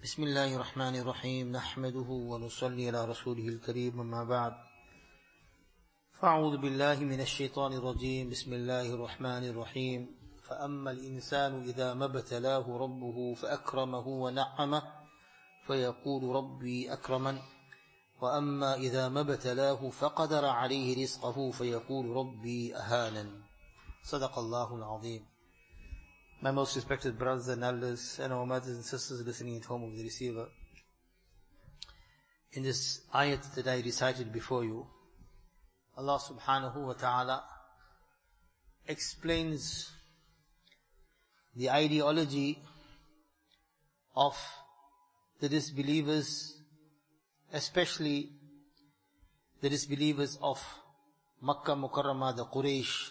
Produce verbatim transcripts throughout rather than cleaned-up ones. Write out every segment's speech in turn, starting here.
بسم الله الرحمن الرحيم نحمده ونصلي على رسوله الكريم أما بعد فأعوذ بالله من الشيطان الرجيم بسم الله الرحمن الرحيم فأما الإنسان إذا ما ابتلاه ربه فأكرمه ونعمه فيقول ربي أكرمن وأما إذا ما ابتلاه فقدر عليه رزقه فيقول ربي أهانن صدق الله العظيم. My most respected brothers and elders and our mothers and sisters listening at home of the receiver, in this ayat that I recited before you, Allah subhanahu wa ta'ala explains the ideology of the disbelievers, especially the disbelievers of Makkah Mukarramah, the Quraysh.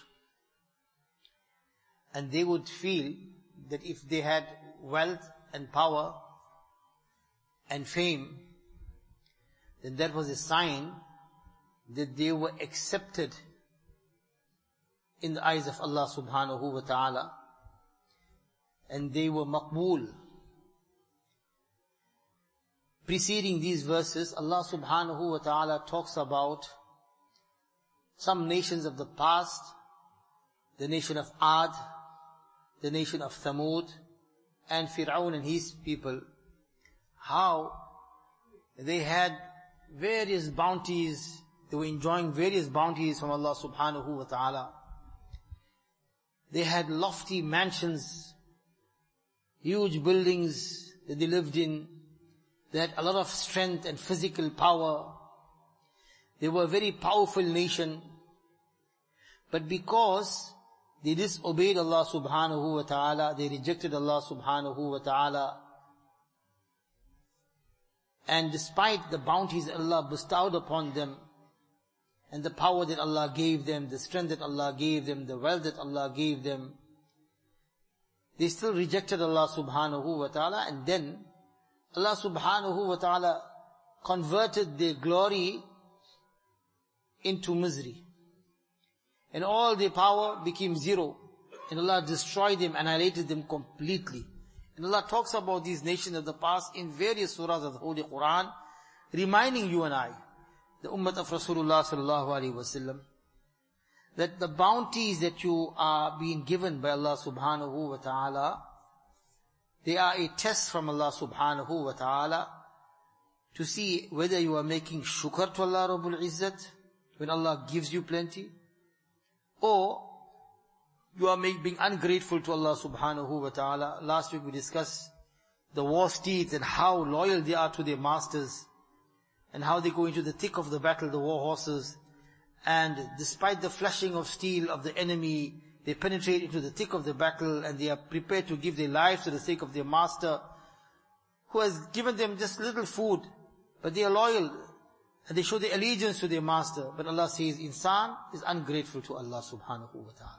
And they would feel that if they had wealth and power and fame, then that was a sign that they were accepted in the eyes of Allah subhanahu wa ta'ala, and they were maqbool. Preceding these verses, Allah subhanahu wa ta'ala talks about some nations of the past, the nation of Ad, the nation of Thamud, and Fir'aun and his people, how they had various bounties, they were enjoying various bounties from Allah subhanahu wa ta'ala. They had lofty mansions, huge buildings that they lived in, they had a lot of strength and physical power. They were a very powerful nation, but because they disobeyed Allah subhanahu wa ta'ala, they rejected Allah subhanahu wa ta'ala, and despite the bounties that Allah bestowed upon them, and the power that Allah gave them, the strength that Allah gave them, the wealth that Allah gave them, they still rejected Allah subhanahu wa ta'ala, and then Allah subhanahu wa ta'ala converted their glory into misery. And all their power became zero. And Allah destroyed them, annihilated them completely. And Allah talks about these nations of the past in various surahs of the Holy Quran, reminding you and I, the ummah of Rasulullah sallallahu alaihi wasallam, that the bounties that you are being given by Allah subhanahu wa ta'ala, they are a test from Allah subhanahu wa ta'ala to see whether you are making shukr to Allah Rabbul Izzat when Allah gives you plenty, or you are being ungrateful to Allah subhanahu wa ta'ala. Last week we discussed the war steeds and how loyal they are to their masters, and how they go into the thick of the battle, the war horses, and despite the flashing of steel of the enemy, they penetrate into the thick of the battle, and they are prepared to give their lives for the sake of their master, who has given them just little food, but they are loyal, and they show their allegiance to their master. But Allah says, insan is ungrateful to Allah subhanahu wa ta'ala.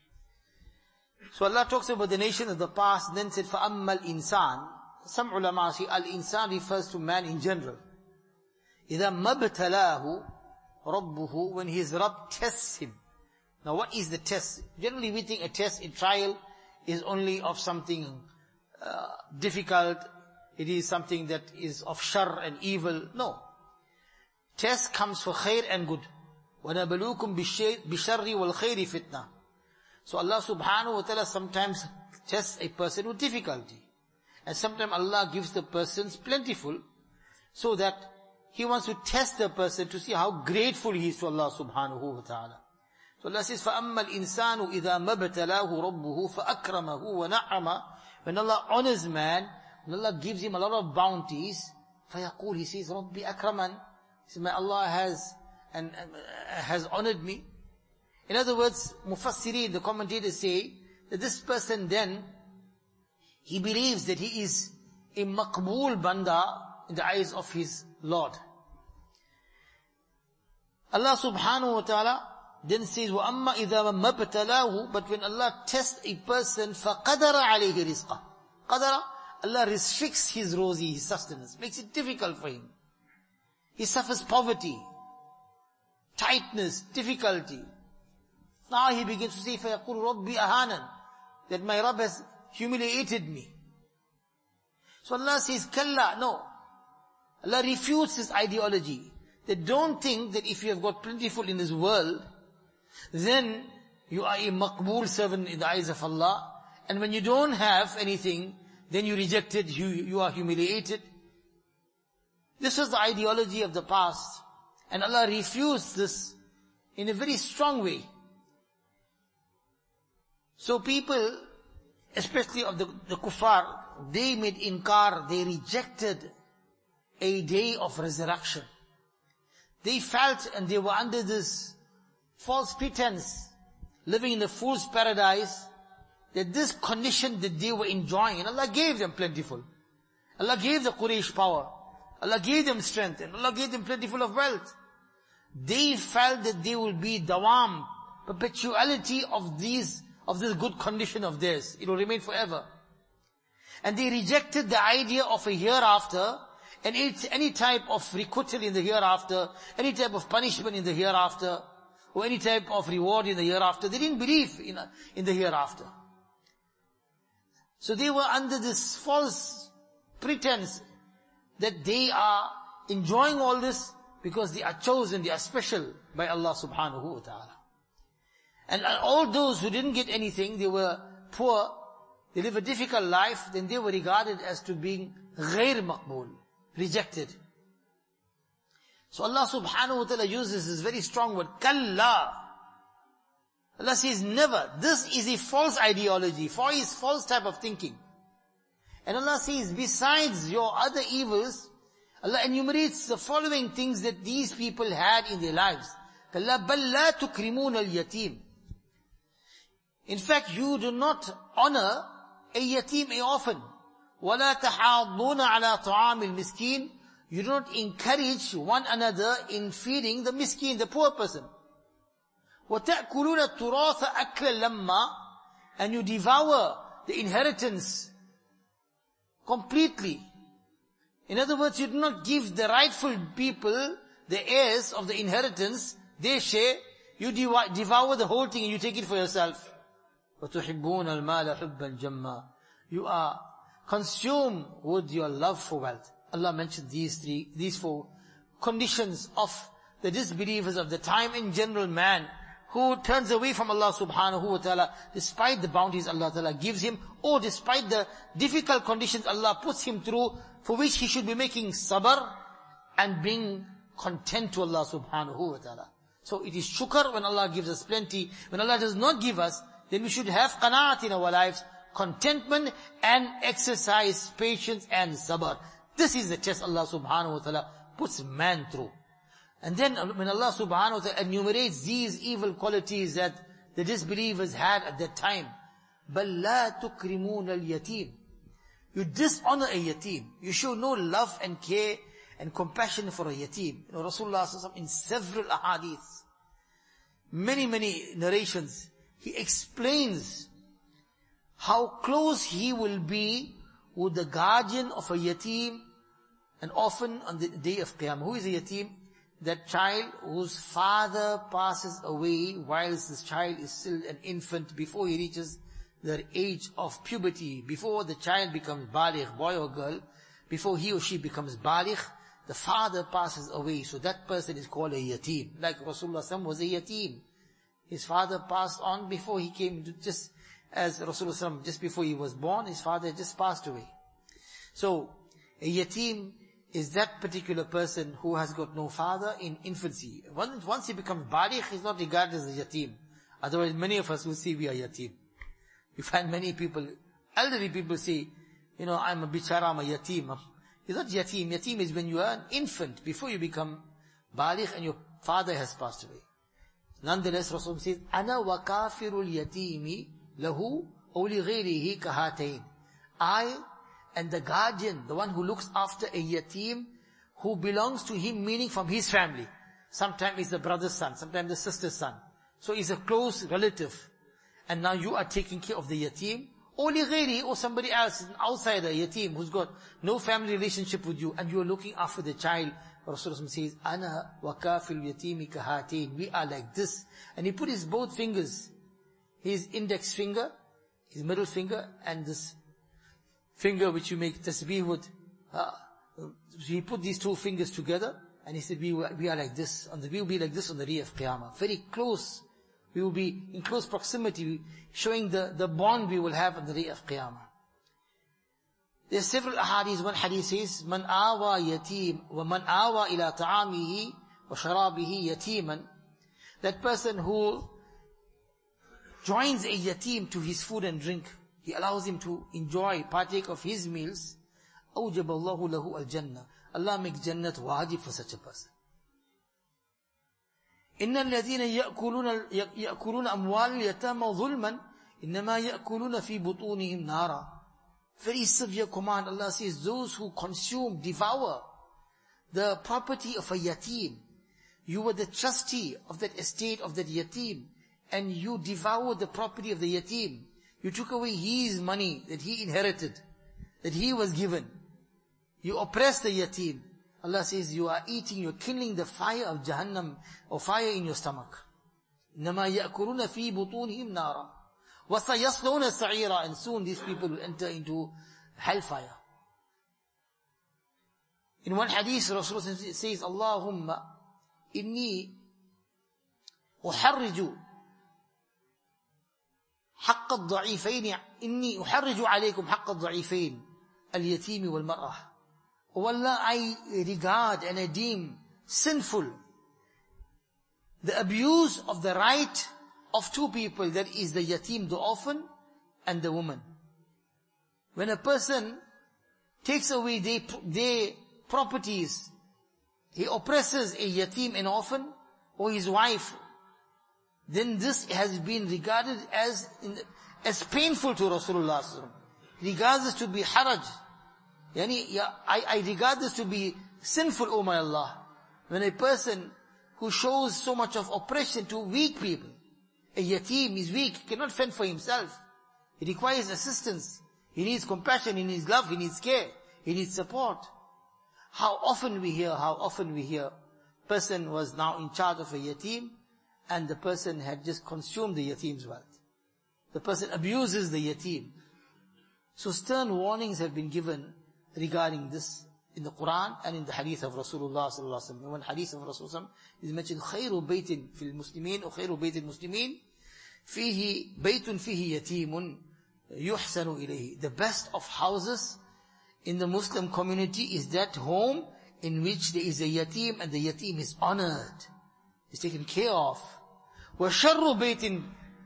So Allah talks about the nation of the past, and then said, فَأَمَّا الْإِنسان. Some ulama say, al-insan refers to man in general. إِذَا مَبْتَلَاهُ رَبُّهُ. When his Rabb tests him. Now what is the test? Generally we think a test, a trial, is only of something uh, difficult. It is something that is of shar and evil. No. Test comes for khair and good. وَنَبَلُوكُمْ بِالشَّرِّ وَالْخَيْرِ fitna. So Allah subhanahu wa ta'ala sometimes tests a person with difficulty. And sometimes Allah gives the person plentiful, so that He wants to test the person to see how grateful he is to Allah subhanahu wa ta'ala. So Allah says, فَأَمَّا الْإِنسَانُ إِذَا مَبْتَلَاهُ رَبُّهُ فَأَكْرَمَهُ وَنَعَّمَهُ. When Allah honors man, when Allah gives him a lot of bounties, فَيَقُولُ, he says, رَبِّي أَكْرَمَنْ. He says, my Allah has, and, and, uh, has honored me. In other words, Mufassirin, the commentators say, that this person then, he believes that he is a maqbool banda in the eyes of his Lord. Allah subhanahu wa ta'ala then says, وَأَمَّا إِذَا مَبْتَلَاهُ. But when Allah tests a person, فَقَدَرَ عَلَيْهِ رِزْقَهُ. Qadara, Allah restricts his rozi, his sustenance, makes it difficult for him. He suffers poverty, tightness, difficulty. Now he begins to say, فَيَقُولُ رَبِّي أَهَانًا. That my Rabb has humiliated me. So Allah says, Kalla, no. Allah refutes this ideology. They don't think that if you have got plentiful in this world, then you are a maqbool servant in the eyes of Allah. And when you don't have anything, then you rejected, you, you are humiliated. This was the ideology of the past. And Allah refused this in a very strong way. So people, especially of the, the kuffar, they made inkar, they rejected a day of resurrection. They felt and they were under this false pretense, living in a fool's paradise, that this condition that they were enjoying, and Allah gave them plentiful. Allah gave the Quraysh power. Allah gave them strength, and Allah gave them plentiful of wealth. They felt that they will be dawam, perpetuality of these, of this good condition of theirs. It will remain forever. And they rejected the idea of a hereafter, and it's any type of requital in the hereafter, any type of punishment in the hereafter, or any type of reward in the hereafter. They didn't believe in, in the hereafter. So they were under this false pretense that they are enjoying all this because they are chosen, they are special by Allah subhanahu wa ta'ala. And all those who didn't get anything, they were poor, they live a difficult life, then they were regarded as to being ghair maqbool, rejected. So Allah subhanahu wa ta'ala uses this very strong word, kalla. Allah says never. This is a false ideology, for is false type of thinking. And Allah says besides your other evils, Allah enumerates the following things that these people had in their lives. كَلَّا بَلْ لَا تُكْرِمُونَ الْيَتِيمِ. In fact, you do not honor a yatim, a orphan. وَلَا تَحَاضُّونَ عَلَى طَعَامِ الْمِسْكِينِ. You do not encourage one another in feeding the miskin, the poor person. وَتَأْكُلُونَ التُّرَاثَ أَكْلًا لَمَّا. And you devour the inheritance completely. In other words, you do not give the rightful people, the heirs of the inheritance, their share. You devour the whole thing and you take it for yourself. وَتُحِبُّونَ الْمَالَ حُبًّا جَمًّا. You are consumed with your love for wealth. Allah mentioned these three, these four conditions of the disbelievers of the time, in general man, who turns away from Allah subhanahu wa ta'ala, despite the bounties Allah ta'ala gives him, or despite the difficult conditions Allah puts him through, for which he should be making sabr, and being content to Allah subhanahu wa ta'ala. So it is shukr when Allah gives us plenty. When Allah does not give us, then we should have qanaat in our lives, contentment, and exercise patience and sabr. This is the test Allah subhanahu wa ta'ala puts man through. And then when Allah subhanahu wa ta'ala enumerates these evil qualities that the disbelievers had at that time, بَلْ لَا تُكْرِمُونَ الْيَتِيمِ. You dishonor a yatim. You show no love and care and compassion for a yatim. You know, Rasulullah sallallahu alaihi wasallam in several ahadiths, many, many narrations, he explains how close he will be with the guardian of a yatim, an orphan on the day of Qiyamah. Who is a yatim? That child whose father passes away whilst this child is still an infant, before he reaches the age of puberty, before the child becomes baligh, boy or girl, before he or she becomes baligh, the father passes away. So that person is called a yatim. Like Rasulullah was a yatim. His father passed on before he came, to just as Rasulullah, just before he was born, his father had just passed away. So, a yatim is that particular person who has got no father in infancy. Once, once he becomes baligh, he's not regarded as a yatim. Otherwise, many of us will say we are yatim. You find many people, elderly people say, you know, I'm a bichara, I'm a yatim. It's not yatim. Yatim is when you are an infant, before you become baligh and your father has passed away. Nonetheless, Rasul says, Ana wa kafirul yatimi lahu aw li ghayrihi kahatain. I and the guardian, the one who looks after a yatim, who belongs to him, meaning from his family. Sometimes he's the brother's son, sometimes the sister's son. So he's a close relative. And now you are taking care of the yatim, or li ghayri, or somebody else, an outsider, yatim, who's got no family relationship with you, and you are looking after the child. Rasulullah says, Ana wa kafil yatimi kahatain. We are like this. And he put his both fingers, his index finger, his middle finger, and this finger which you make tasbih with. Uh, he put these two fingers together, and he said, we, we are like this, on the, we will be like this on the day of Qiyamah. Very close. We will be in close proximity, showing the, the bond we will have on the day of Qiyamah. There are several ahadith. One hadith says, Man awa yatim, wa man awa ila ta'amihi, wa sharabihi yatiman. That person who joins a yatim to his food and drink, he allows him to enjoy, partake of his meals, أوجب الله له الجنة. Allah makes Jannat wajib for such a person. إن الذين يأكلون يأكلون أموال اليتامى ظلما إنما يأكلون في بطونهم نارا. Very severe command. Allah says, those who consume, devour the property of a yatim. You were the trustee of that estate of that yatim, and you devoured the property of the yatim. You took away his money that he inherited, that he was given. You oppressed the yatim. Allah says, you are eating, you are kindling the fire of Jahannam, or fire in your stomach. إِنَّمَا يَأْكُلُونَ فِي بُطُونِهِمْ نَارًا وَسَيَصْلَوْنَ سَعِيرًا. And soon these people will enter into hellfire. In one hadith, Rasulullah says, Allahumma inni uharriju حق الضعيفين إني أحرج عليكم حق الضعيفين اليتيم والمرأة. Oh Allah, I regard and I deem sinful the abuse of the right of two people, that is the yatim, the orphan, and the woman. When a person takes away their, their properties, he oppresses a yatim, an orphan, or his wife, then this has been regarded as as painful to Rasulullah. He regards this to be haraj. Yani, yeah, I, I regard this to be sinful, O my Allah. When a person who shows so much of oppression to weak people, a yatim is weak, he cannot fend for himself. He requires assistance. He needs compassion, he needs love, he needs care, he needs support. How often we hear, how often we hear, person was now in charge of a yatim, and the person had just consumed the yatim's wealth. The person abuses the yatim. So stern warnings have been given regarding this in the Quran and in the hadith of Rasulullah sallallahu alaihi wasallam. One hadith of Rasulullah is mentioned, خير بيت في المسلمين أو خير بيت المسلمين فيه بيت فيه يتيم يحسن إليه. The best of houses in the Muslim community is that home in which there is a yatim, and the yatim is honored, is taken care of. وشر بيت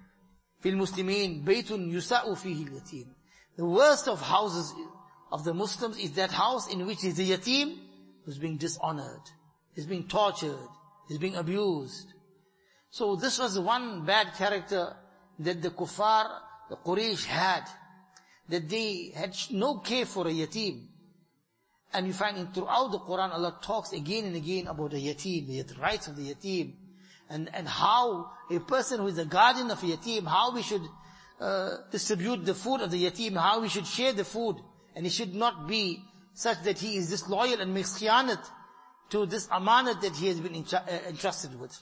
في المسلمين بيت يساء فيه اليتيم. The worst of houses of the Muslims is that house in which is the yatim who's being dishonored, is being tortured, is being abused. So this was one bad character that the kuffar, the Quraysh had, that they had no care for a yatim. And you find in throughout the Quran, Allah talks again and again about the yatim, the rights of the yatim, and, and how a person who is the guardian of a yatim, how we should uh, distribute the food of the yatim, how we should share the food. And it should not be such that he is disloyal and makes khiyanat to this amanat that he has been entrusted with.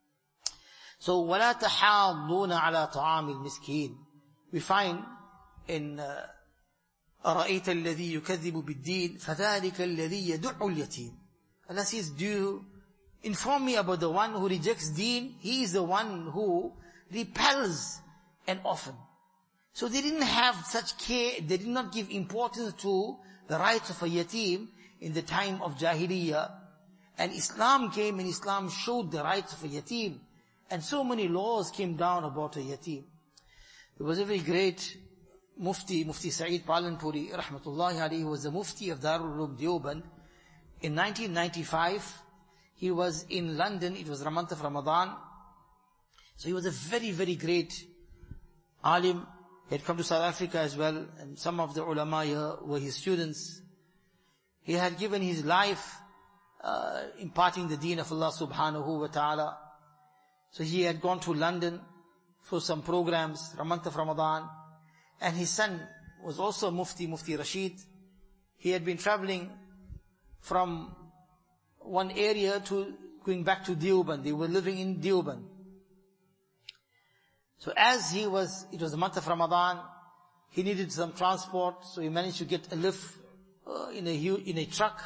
So, وَلَا تَحَاضُّونَ عَلَى طَعَامِ الْمِسْكِينَ. We find in أَرَأَيْتَ الَّذِي يُكَذِّبُ بِالدِّينِ فَذَلِكَ الَّذِي يَدُعُّ الْيَتِيمِ. Allah says, do you inform me about the one who rejects deen? He is the one who repels an orphan. So they didn't have such care, they did not give importance to the rights of a yatim in the time of Jahiliyyah. And Islam came, and Islam showed the rights of a yatim. And so many laws came down about a yatim. There was a very great Mufti, Mufti Sa'id Palanpuri, rahmatullahi alayhi, was the Mufti of Darul Uloom Deoband. In nineteen ninety-five, he was in London, it was the month of Ramadan. So he was a very, very great alim. He had come to South Africa as well, and some of the ulama here were his students. He had given his life uh, imparting the deen of Allah subhanahu wa ta'ala. So he had gone to London for some programs, the month of Ramadan. And his son was also Mufti, Mufti Rashid. He had been traveling from one area to going back to Deoband. They were living in Deoband. So as he was, it was the month of Ramadan, He needed some transport, so he managed to get a lift uh, in a hu- in a truck.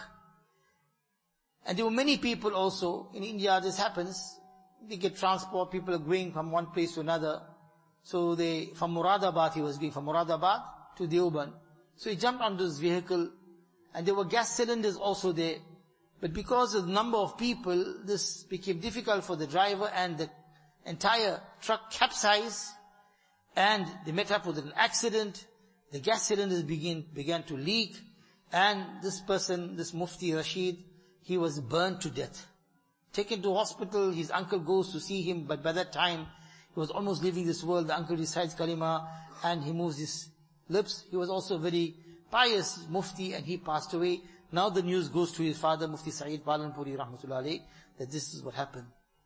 And there were many people also, in India this happens, they get transport, people are going from one place to another. So they, from Muradabad he was going, from Muradabad to Deoband. So he jumped onto this vehicle, and there were gas cylinders also there. But because of the number of people, this became difficult for the driver, and the entire truck capsized, and they met up with an accident. The gas cylinders began, began to leak, and this person, this Mufti Rashid, he was burned to death. Taken to hospital, his uncle goes to see him, but by that time, he was almost leaving this world. The uncle recites kalima, and he moves his lips. He was also a very pious Mufti, and he passed away. Now the news goes to his father, Mufti Saeed Palanpuri Rahmatullah alayh, that this is what happened.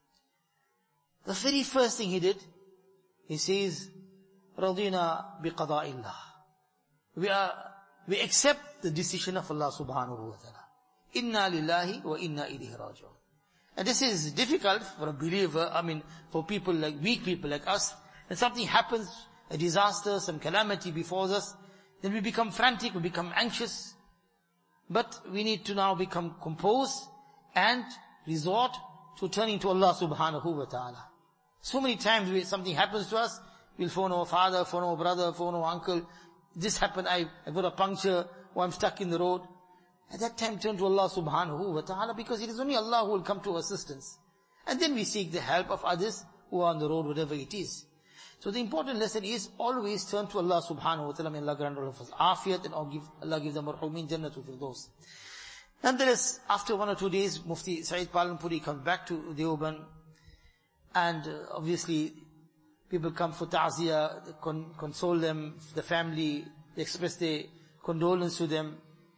The very first thing he did, he says, Radina biqada'illah. We are, we accept the decision of Allah subhanahu wa ta'ala. Inna lillahi wa inna ilayhi raji'un. And this is difficult for a believer, I mean, for people like, weak people like us. When something happens, a disaster, some calamity befalls us, then we become frantic, we become anxious. But we need to now become composed and resort to turning to Allah subhanahu wa ta'ala. So many times when something happens to us, we'll phone our father, phone our brother, phone our uncle. This happened, I, I got a puncture, or I'm stuck in the road. At that time, turn to Allah subhanahu wa ta'ala, because it is only Allah who will come to assistance. And then we seek the help of others who are on the road, whatever it is. So the important lesson is always turn to Allah subhanahu wa ta'ala. May Allah grant all of us afiyat, and Allah give them marhumin jannatul firdaus. Nonetheless, after one or two days, Mufti Saeed Palanpuri comes back to Deoband, and uh, obviously people come for ta'ziyah, con- console them, the family, they express their condolence to them.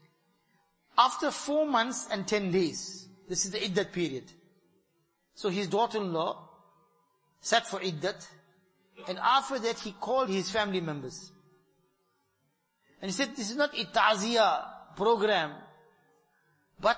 After four months and ten days, this is the iddat period. So his daughter-in-law sat for iddat, and after that he called his family members. And he said, this is not a ta'ziyah program, but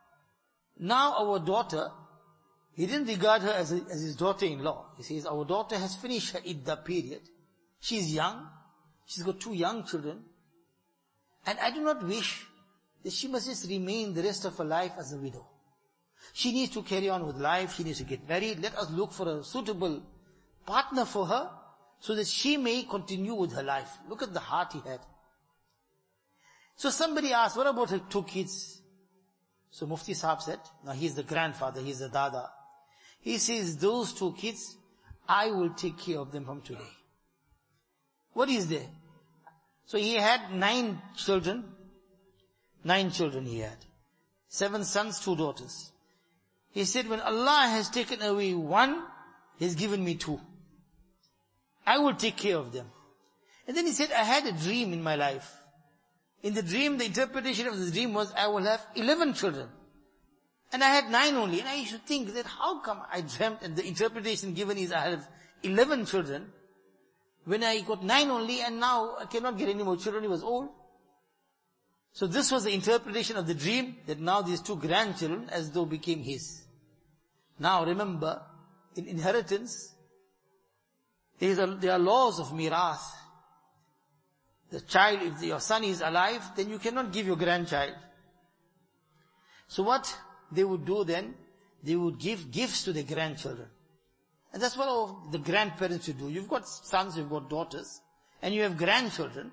now our daughter, he didn't regard her as, a, as his daughter-in-law. He says, our daughter has finished her iddah period. She's young. She's got two young children. And I do not wish that she must just remain the rest of her life as a widow. She needs to carry on with life. She needs to get married. Let us look for a suitable partner for her, so that she may continue with her life. Look at the heart he had. So somebody asked, what about her two kids? So Mufti Sahab said, now he's the grandfather, he's the dada. He says, those two kids, I will take care of them from today. What is there? So he had nine children. Nine children he had. Seven sons, two daughters. He said, when Allah has taken away one, He has given me two. I will take care of them. And then he said, I had a dream in my life. In the dream, the interpretation of the dream was, I will have eleven children. And I had nine only. And I used to think that how come I dreamt, and the interpretation given is I have eleven children, when I got nine only, and now I cannot get any more children. He was old. So this was the interpretation of the dream, that now these two grandchildren as though became his. Now remember, in inheritance, there, is a, there are laws of mirath. The child, if your son is alive, then you cannot give your grandchild. So what they would do then, they would give gifts to their grandchildren. And that's what all the grandparents should do. You've got sons, you've got daughters, and you have grandchildren.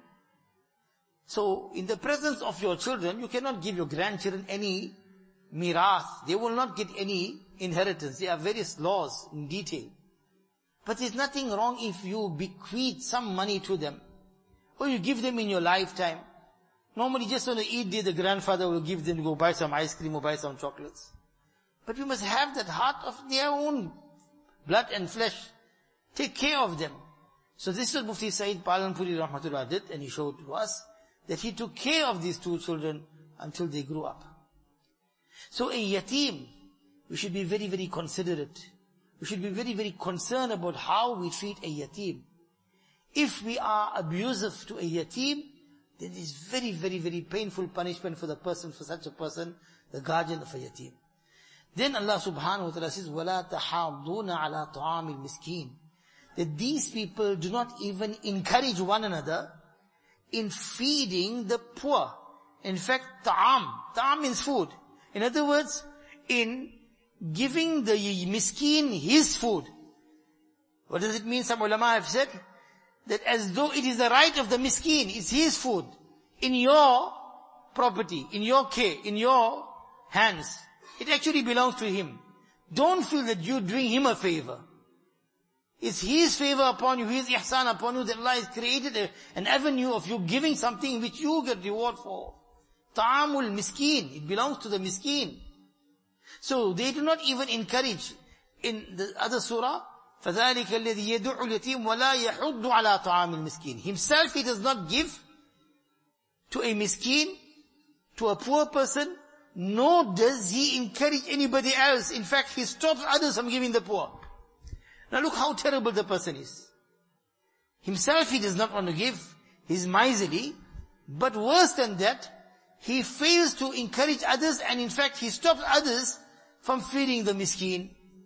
So in the presence of your children, you cannot give your grandchildren any mirath. They will not get any inheritance. There are various laws in detail. But there's nothing wrong if you bequeath some money to them, or you give them in your lifetime. Normally just on the Eid day, the grandfather will give them, go buy some ice cream or buy some chocolates. But you must have that heart of their own blood and flesh. Take care of them. So this is what Mufti Saeed Palanpuri Rahmatullah did, and he showed to us that he took care of these two children until they grew up. So a yatim, we should be very, very considerate. We should be very, very concerned about how we treat a yatim. If we are abusive to a yatim, then it is very, very, very painful punishment for the person, for such a person, the guardian of a yatim. Then Allah subhanahu wa ta'ala says, وَلَا تَحَاضُونَ عَلَىٰ طَعَامِ الْمِسْكِينَ. That these people do not even encourage one another in feeding the poor. In fact, ta'am, ta'am means food. In other words, in giving the miskin his food. What does it mean? Some ulama have said that as though it is the right of the miskin, it's his food, in your property, in your care, in your hands. It actually belongs to him. Don't feel that you're doing him a favor. It's his favor upon you, his ihsan upon you, that Allah has created a, an avenue of you giving something which you get reward for. Ta'amul miskin, it belongs to the miskin. So they do not even encourage. In the other surah, فَذَلِكَ الَّذِي يَدُعُ الْيَتِيمُ وَلَا يَحُضُّ عَلَى طَعَامِ الْمِسْكِينِ. Himself he does not give to a miskin, to a poor person, nor does he encourage anybody else. In fact, he stops others from giving the poor. Now look how terrible the person is. Himself he does not want to give, he's miserly, but worse than that, he fails to encourage others, and in fact he stops others from feeding the miskin.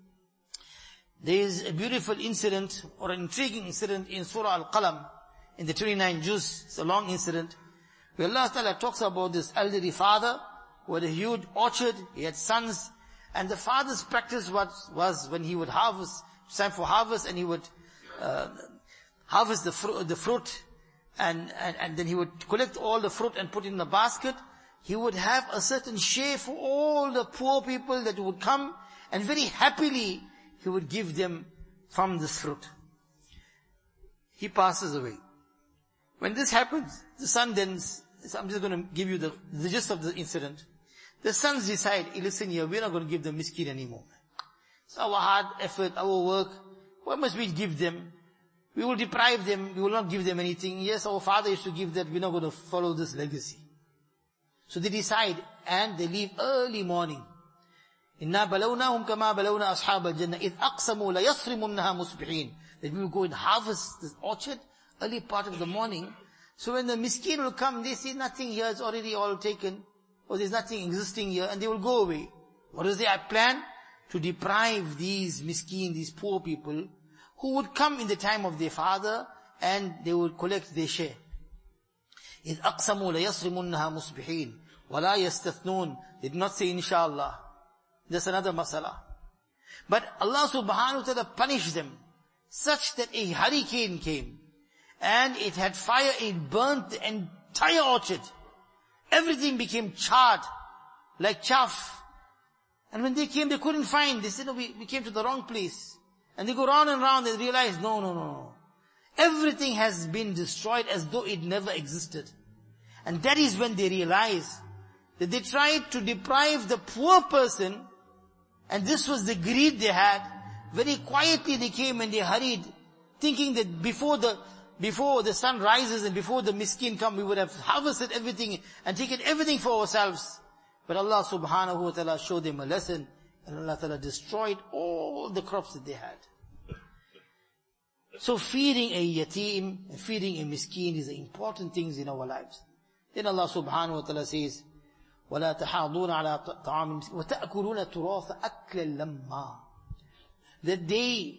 There is a beautiful incident, or an intriguing incident in Surah Al-Qalam, in the twenty-ninth juz. It's a long incident, where Allah Ta'ala talks about this elderly father, who had a huge orchard, he had sons, and the father's practice was, was when he would harvest, it's time for harvest, and he would uh, harvest the, fru- the fruit, and, and, and then he would collect all the fruit and put it in a basket. He would have a certain share for all the poor people that would come, and very happily he would give them from this fruit. He passes away. When this happens, the son then, so I'm just going to give you the, the gist of the incident. The sons decide, hey, listen here, we're not going to give them miskin anymore. It's our hard effort, our work. Why must we give them? We will deprive them, we will not give them anything. Yes, our father used to give that, we're not going to follow this legacy. So they decide, and they leave early morning. إِنَّا بَلَوْنَاهُمْ كَمَا بَلَوْنَا أَصْحَابَ الْجَنَّةِ إِذْ أَقْسَمُوا لَيَصْرِمُنَّهَا مُصْبِحِينَ. That we will go and harvest this orchard early part of the morning. So when the miskin will come, they see nothing here, it's already all taken, or there's nothing existing here, and they will go away. What is their plan? To deprive these miskin, these poor people, who would come in the time of their father, and they would collect their share. إِذْ أَقْسَمُوا لَيَصْرِمُنَّهَا مُصْبِحِينَ وَلَا يَسْتَثْنُونَ. They did not say inshallah. That's another masala. But Allah subhanahu wa ta'ala punished them, such that a hurricane came, and it had fire, it burnt the entire orchard. Everything became charred, like chaff. And when they came, they couldn't find. They said, no, we, we came to the wrong place. And they go round and round, they realize, no, no, no, no. Everything has been destroyed as though it never existed. And that is when they realize that they tried to deprive the poor person, and this was the greed they had. Very quietly they came and they hurried, thinking that before the before the sun rises and before the miskin come, we would have harvested everything and taken everything for ourselves. But Allah subhanahu wa ta'ala showed them a lesson, and Allah ta'ala destroyed all the crops that they had. So feeding a yatim, feeding a miskin is the important things in our lives. Then Allah subhanahu wa ta'ala says, وَلَا تَحَاضُونَ عَلَىٰ طَعَامِ الْمِسْكِينِ وَتَأْكُلُونَ التُّرَاثَ أَكْلًا لَمًّا. That they,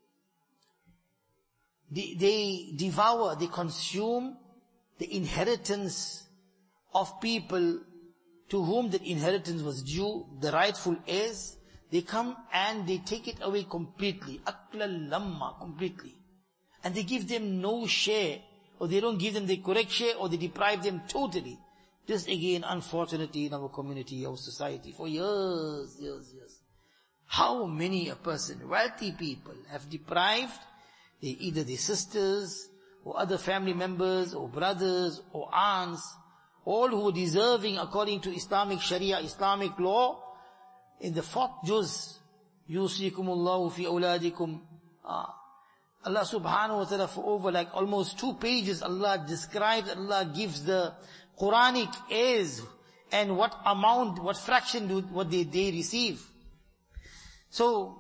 they, they devour, they consume the inheritance of people to whom that inheritance was due, the rightful heirs. They come and they take it away completely. أَكْلًا لَمًّا, completely. And they give them no share, or they don't give them the correct share, or they deprive them totally. This again, unfortunately, in our community, our society, for years, years, years. How many a person, wealthy people, have deprived they, either their sisters, or other family members, or brothers, or aunts, all who are deserving according to Islamic Sharia, Islamic law. In the fourth juz, yusikumullahu fi awladikum. Ah. Allah subhanahu wa ta'ala, for over like almost two pages, Allah describes, Allah gives the Quranic heirs, and what amount, what fraction do, what they, they receive. So,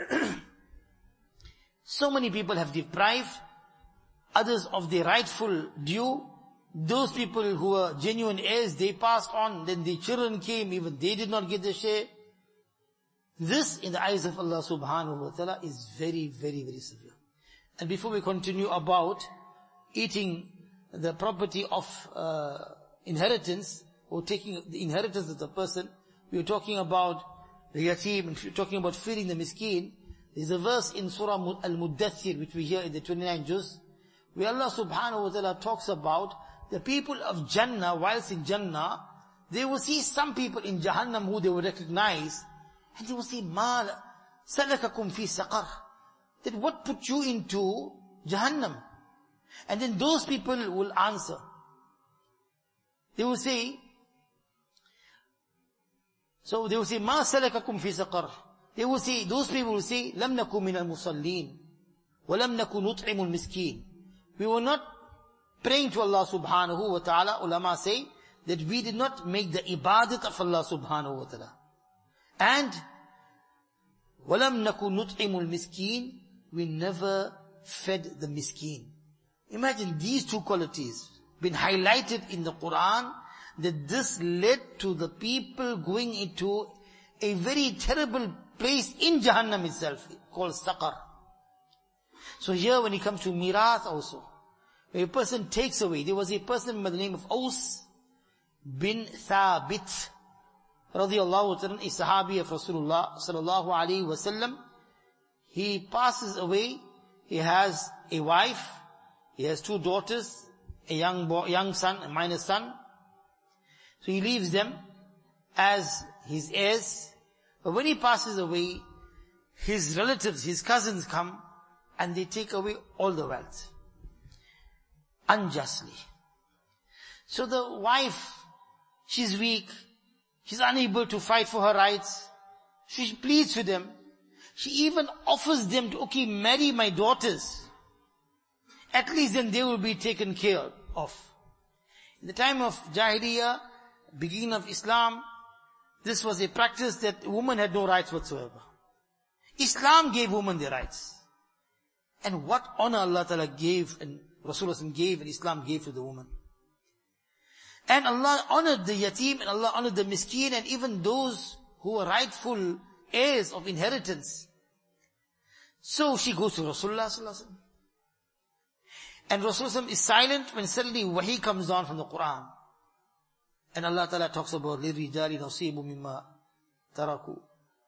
so many people have deprived others of their rightful due. Those people who were genuine heirs, they passed on, then the children came, even they did not get the share. This, in the eyes of Allah subhanahu wa ta'ala, is very, very, very severe. And before we continue about eating the property of uh, inheritance, or taking the inheritance of the person, we were talking about the yatim, and we were talking about feeding the miskeen. There's a verse in Surah Al-Muddathir, which we hear in the twenty-ninth juz, where Allah subhanahu wa ta'ala talks about the people of Jannah. Whilst in Jannah, they will see some people in Jahannam who they will recognize, and they will say, "Ma salakakum fi saqar?" That what put you into Jahannam? And then those people will answer. They will say, so they will say, "Ma salakakum fi saqar?" They will say, those people will say, "Lam naku min al-musallin, wa lam naku nut'imu al-miskin." We were not praying to Allah subhanahu wa ta'ala. Ulama say that we did not make the ibadat of Allah subhanahu wa ta'ala. And وَلَمْ نَكُ نُطْعِمُ الْمِسْكِينَ, we never fed the miskin. Imagine these two qualities been highlighted in the Quran, that this led to the people going into a very terrible place in Jahannam itself, called Saqar. So here when it comes to mirath also, when a person takes away, there was a person by the name of Aus bin Thabit, radiyallahu ta'ala, a sahabi of Rasulullah sallallahu alayhi wa sallam. He passes away, he has a wife, he has two daughters, a young boy, young son, a minor son. So he leaves them as his heirs. But when he passes away, his relatives, his cousins come, and they take away all the wealth. Unjustly. So the wife, she's weak, she's unable to fight for her rights. She pleads with them. She even offers them to, okay, marry my daughters. At least then they will be taken care of. In the time of Jahiliyyah, beginning of Islam, this was a practice that women had no rights whatsoever. Islam gave women their rights. And what honor Allah Ta'ala gave, and Rasulullah gave, and Islam gave to the woman. And Allah honored the yatim, and Allah honored the miskin, and even those who were rightful heirs of inheritance. So she goes to Rasulullah Sallallahu Alaihi Wasallam. And Rasulullah is silent when suddenly wahi comes down from the Quran. And Allah Ta'ala talks about لِلْرِجَالِ نَصِيبٌ مِمَّا تَرَكُوا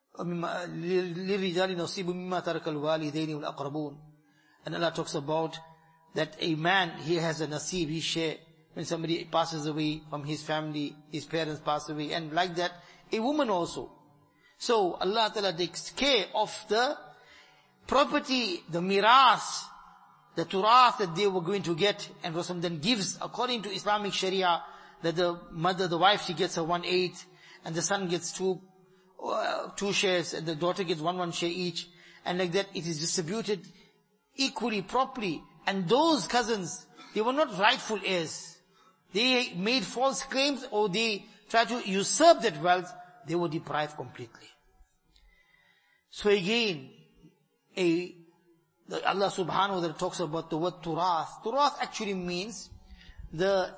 لِلْرِجَالِ نَصِيبٌ مِمَّا تَرَكَ الْوَالِدَيْنِ وَالْأَقْرَبُونَ. And Allah talks about that a man, he has a nasib, he share. When somebody passes away from his family, his parents pass away, and like that, a woman also. So Allah Ta'ala takes care of the property, the miras, the turath that they were going to get, and Rasul then gives, according to Islamic Sharia, that the mother, the wife, she gets a one-eighth, and the son gets two, uh, two shares, and the daughter gets one one share each, and like that it is distributed equally, properly. And those cousins, they were not rightful heirs. They made false claims, or they tried to usurp that wealth. They were deprived completely. So again, a, Allah subhanahu wa ta'ala talks about the word turath. Turath actually means the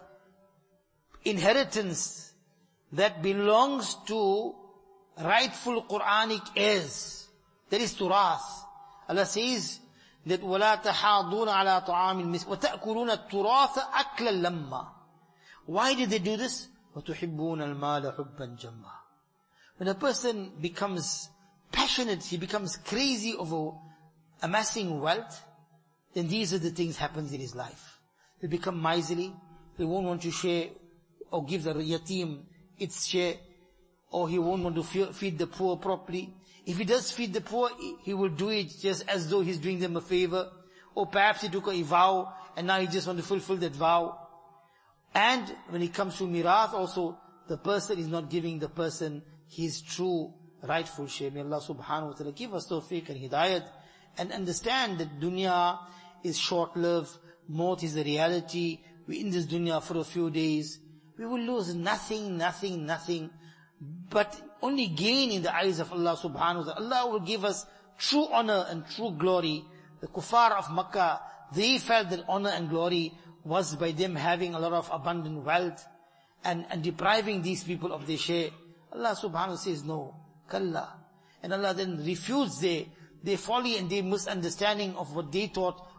inheritance that belongs to rightful Quranic heirs. That is turath. Allah says that وَلَا تَحَاضُونَ عَلَىٰ طَعَامِ الْمِسْكِينِ وَتَأْكُلُونَ التُّرَاثَ أَكْلًا لَمًّا. Why did they do this? وَتُحِبُّونَ الْمَالَ حُبًّا جَمًّا. When a person becomes passionate, he becomes crazy over amassing wealth, then these are the things happens in his life. He become miserly, he won't want to share or give the yatim its share, or he won't want to feed the poor properly. If he does feed the poor, he will do it just as though he's doing them a favor, or perhaps he took a vow and now he just wants to fulfill that vow. And when it comes to mirath also, the person is not giving the person his true rightful share. May Allah subhanahu wa ta'ala give us tawfiq and hidayat, and understand that dunya is short-lived, maut is a reality. We're in this dunya for a few days. We will lose nothing, nothing, nothing, but only gain in the eyes of Allah subhanahu wa ta'ala. Allah will give us true honor and true glory. The kuffar of Makkah, they felt that honor and glory was by them having a lot of abundant wealth and, and depriving these people of their share. Allah subhanahu wa ta'ala says, no, kalla. And Allah then refutes their, their folly and their misunderstanding of what they thought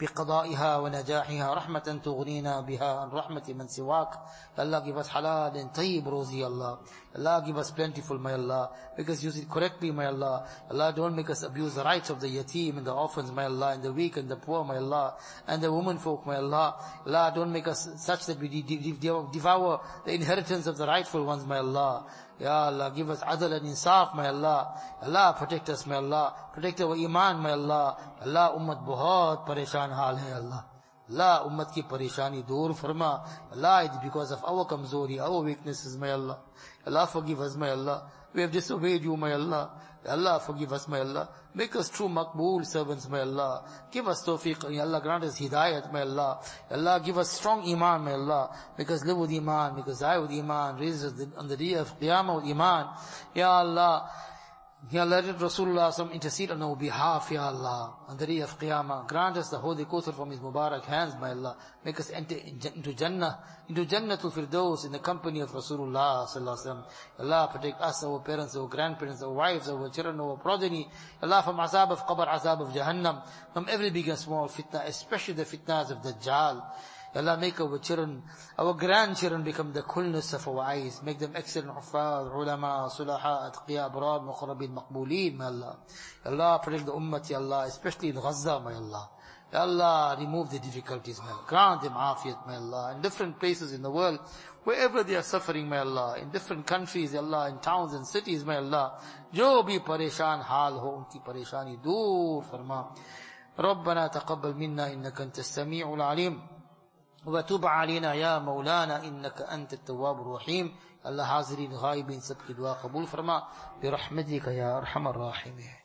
بقضائها ونجاحها رحمة تغنينا بها عن رحمة من سواك. Allah give us halal and tayyib rozi, Allah. Allah give us plentiful, my Allah. Make us use it correctly, my Allah. Allah, don't make us abuse the rights of the yatim and the orphans, my Allah, and the weak and the poor, my Allah, and the women folk, my Allah. Allah, don't make us such that we devour the inheritance of the rightful ones, my Allah. Ya Allah, give us adl and insaf, my Allah. Allah, protect us, my Allah. Protect our iman, my Allah. Allah, ummat bahut pareshan haal hai, Allah. Allah, ummat ki pareshani dur farma. Allah, it's because of our kamzori, our weaknesses, my Allah. Allah, forgive us, my Allah. We have disobeyed you, my Allah. Allah, forgive us, my Allah. Make us true maqbool servants, my Allah. Give us tawfiq, ya Allah, grant us hidayat, my Allah. Allah, give us strong iman, my Allah. Make us live with iman, make us die with iman. Raise us on the day of Qiyamah with iman. Ya Allah, Ya Allah, let Rasulullah some intercede on our behalf, Ya Allah, on the day of Qiyamah. Grant us the holy Kauthar from his Mubarak hands, my Allah. Make us enter into Jannah, into Jannatul Firdaus, in the company of Rasulullah sallallahu alaihi wasallam. Allah, protect us, our parents, our grandparents, our wives, our children, our progeny. Allah, from azab of qabr, azab of Jahannam, from every big and small fitna, especially the fitnas of Dajjal. Allah, make our children, our grandchildren become the coolness of our eyes. Make them excellent huffaz, ulama, sulaha, atqiya, abrar, muqarrabin, maqbooleen, my Allah. Allah, protect the ummah, Ya Allah, especially in Gaza, my Allah. Ya Allah, remove the difficulties, my Allah. Grant them afiyat, my Allah. In different places in the world, wherever they are suffering, my Allah. In different countries, Ya Allah, in towns and cities, my Allah. Jo bhi pareshan haal ho, unki pareshani dur farma. ربنا تقبل منا إنك أنت السميع العليم وتب علينا يا مولانا إنك أنت التواب الرحيم. Allah, حاضرين غائبين सबकी दुआ कबूल फरमा برحمتك يا أرحم الراحمين.